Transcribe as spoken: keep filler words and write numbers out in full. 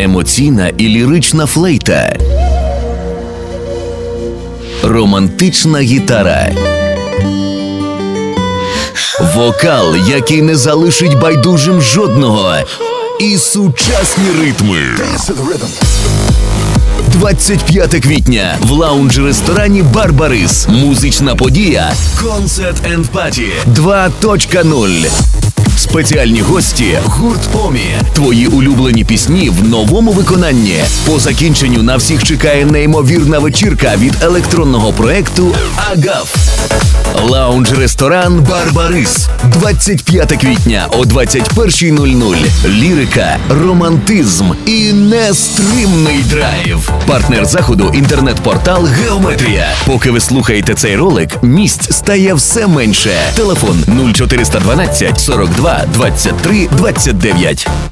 емоційна і лірична флейта, романтична гітара, вокал, який не залишить байдужим жодного, і сучасні ритми. двадцять п'яте квітня в лаунж-ресторані «Барбарис». Музична подія «Concert and Party два точка нуль». Спеціальні гості – гурт «Омі». Твої улюблені пісні в новому виконанні. По закінченню на всіх чекає неймовірна вечірка від електронного проекту «Агаф». Лаунж-ресторан «Барбарис». двадцять п'яте квітня о двадцять перша нуль нуль. Лірика, романтизм і нестримний драйв. Партнер заходу – інтернет-портал «Геометрія». Поки ви слухаєте цей ролик, місць стає все менше. Телефон нуль чотириста дванадцять сорок два двадцять три двадцять дев'ять.